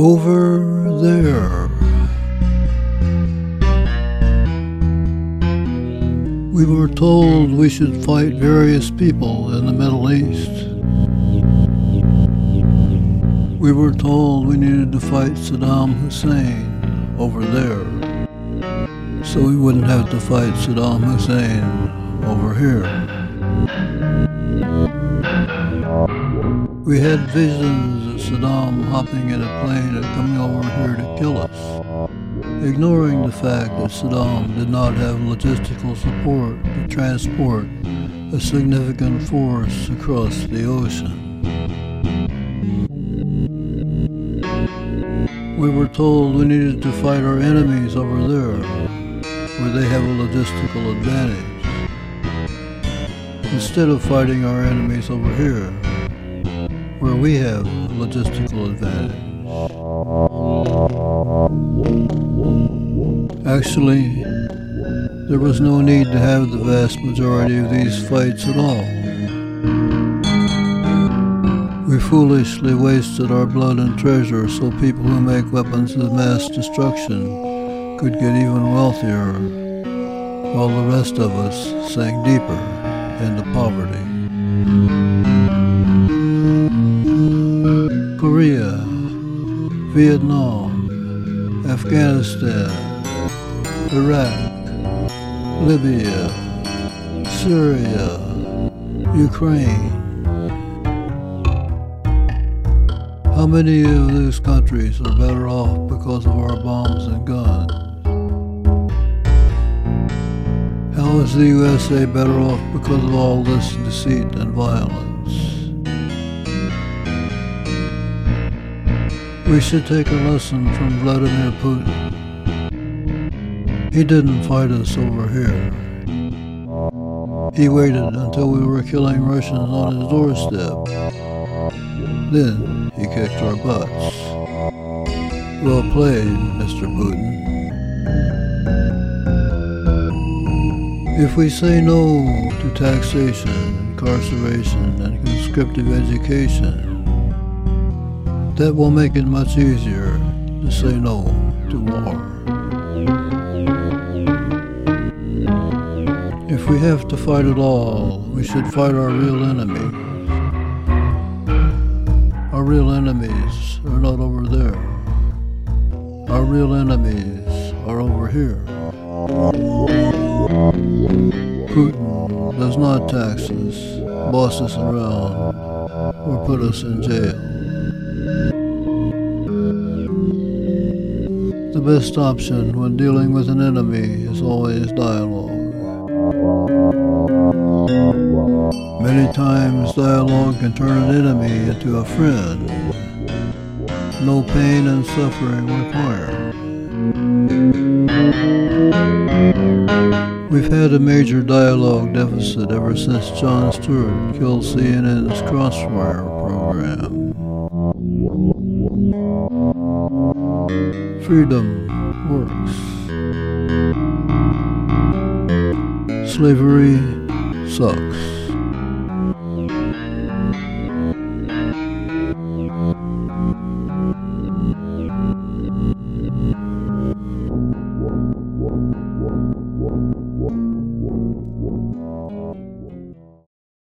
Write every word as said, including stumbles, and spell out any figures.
Over there. We were told we should fight various people in the Middle East. We were told we needed to fight Saddam Hussein over there, so we wouldn't have to fight Saddam Hussein over here. We had visions of Saddam hopping in a plane and coming over here to kill us, ignoring the fact that Saddam did not have logistical support to transport a significant force across the ocean. We were told we needed to fight our enemies over there, where they have a logistical advantage, instead of fighting our enemies over here, where we have a logistical advantage. Actually, there was no need to have the vast majority of these fights at all. We foolishly wasted our blood and treasure so people who make weapons of mass destruction could get even wealthier, while the rest of us sank deeper into poverty. Korea, Vietnam, Afghanistan, Iraq, Libya, Syria, Ukraine. How many of these countries are better off because of our bombs and guns? How is the U S A better off because of all this deceit and violence? We should take a lesson from Vladimir Putin. He didn't fight us over here. He waited until we were killing Russians on his doorstep. Then he kicked our butts. Well played, Mister Putin. If we say no to taxation, incarceration, and conscriptive education, that will make it much easier to say no to war. If we have to fight at all, we should fight our real enemy. Our real enemies are not over there. Our real enemies are over here. Putin does not tax us, boss us around, or put us in jail. The best option when dealing with an enemy is always dialogue. Many times dialogue can turn an enemy into a friend. No pain and suffering required. We've had a major dialogue deficit ever since Jon Stewart killed C N N's Crossfire program. Freedom works. Slavery sucks.